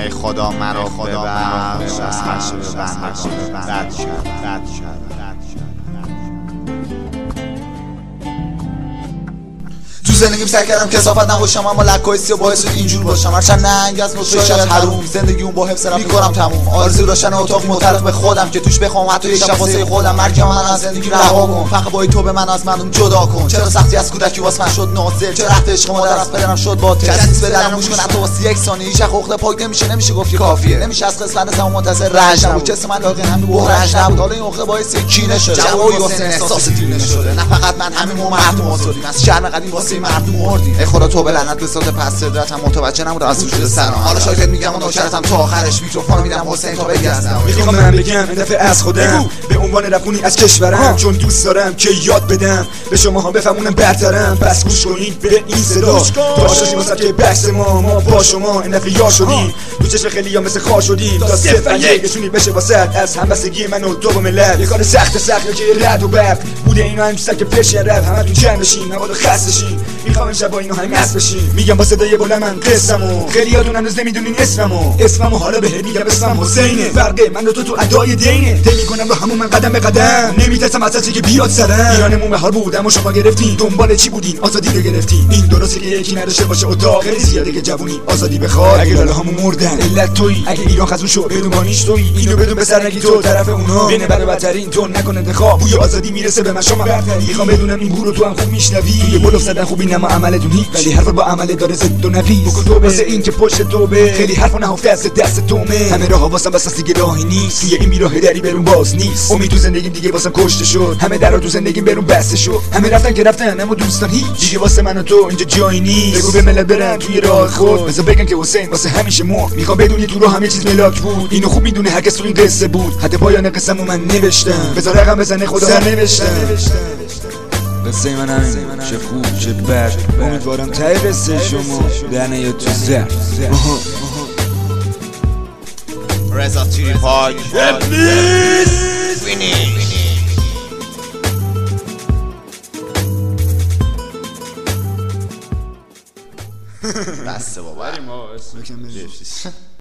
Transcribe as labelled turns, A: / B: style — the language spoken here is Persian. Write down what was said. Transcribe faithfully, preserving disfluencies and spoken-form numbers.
A: ای خدا مرا خدا ببخش از خشم بندگان رد شد رد شد
B: تو زندگیم سعی کردم کثافت نباشم اما لکای سیاه باعث شد اینجور باشم. هرچند ننگ از نطفه شاید حروم زندگی اون با حفظ رفت میکنم تموم. آرزو داشتن اتاق معترف به خودم که توش بخوام حتی یک شب واسه خودم. مرگم من از زندگی رها کن، فقط با تو به من از مردم جدا کن. چرا سختی از کودکی واسه من شد نازل، چرا رفت عشق مادر از پدرم شد باطل. کسی نیست بدرم گوش کن حتی واسه یک ثانیه. هیچ عقده پاک نمیشه نمیشه گفت که کافیه. نمیشه از قسمت زمان منتظر رنج نبود. کسی من لاغر همین بحرج نبود. حالا این عقده باعث کینه شده. جوابی واسه احساس دیونه شده. نه فقط من همین مردم آزادیم از شرم قدیم واسه مردم مردیم. ای خدا تو به لعنت به صد پس صدرتم متوجه نبودم از شده سرم. حالا شاید میگم و نوکرتم تا آخرش میکروفون میدم حسین تا بگردم.
C: میخوام من بگم این دفعه از خودم به عنوان رپونی از کشورم، چون دوست دارم که یاد بدم به شما ها بفهمونم برترم. پس گوش کنید به این صدا تا شدیم واسه که بحث ما ما با شما این دفعه یاد شدیم. تو چشم خیلی یا مثل خار شدیم تا صفر یکشونی بشه واسه از همبستگی من و تو با ملت. یه کار سخت سخت که رد و برق بوده اینا هم سگ فش رپ همتون جمع بشین نباید خسته شین. میخوام امشب با اینو هم مست بشین. میگم با صدای بلند من قصه‌مو خیلیاتون هنوز نمیدونین اسممو اسممو حالا بهت میگم اسمم حسینه. فرق من و تو تو ادای دینه. طی میکنم رو همون من قدم به قدم. نمیترسم از چیزی که بیاد سرم. ایرانمون بهار بود اما شما گرفتین دنبال چی بودین آزادی رو گرفتین. این درسته که یکی نداشته باشه اتاق خیلی زیاده که جوونی آزادی بخواد. اگه لاله همون مردن علت تویی، اگه ایران خزون شو بدون بانیش تویی. اینو بدون به سر نگی تو طرف اونا بین بد و بدترین تو نکن انتخاب. بوی آزادی میرسه به من شما برتری. میخوام بدونم این گورو تو هم خوب میشنوی. توی بلوف زدن خوبی نما عملتون هیچ ولی حرف با عمل داره زد و نفیس. بگو تو واسه این که پشت توبه خیلی حرفا نهفته از دست تومه. همه راه واسم بس دیگه راهی نیست. توی این بیراه دری برون باز نیست. امید تو زندگیم دیگه واسم کشته شد. همه درا تو زندگیم برون بسته شد. همه رفتن که رفتن اما دوستان هیچ دیگه واسه من و تو اینجا جایی نیست. بگو به ملت برن توی راه خود بذار بگن که حسین واسه همیشه مرد. میخوام بدونی تو راه همه چیز ملاک بود. اینو خوب میدونه هر کس تو این قصه بود. حتی پایان قصه‌مو من نوشتم. بذار رقم بزنه خدا سر نوشتم. قصه من همین چه خوب چه بد. امیدوارم ته قصه شما در نیاد تو زر.
A: رضا تیری پاک فینیش. بسته بابا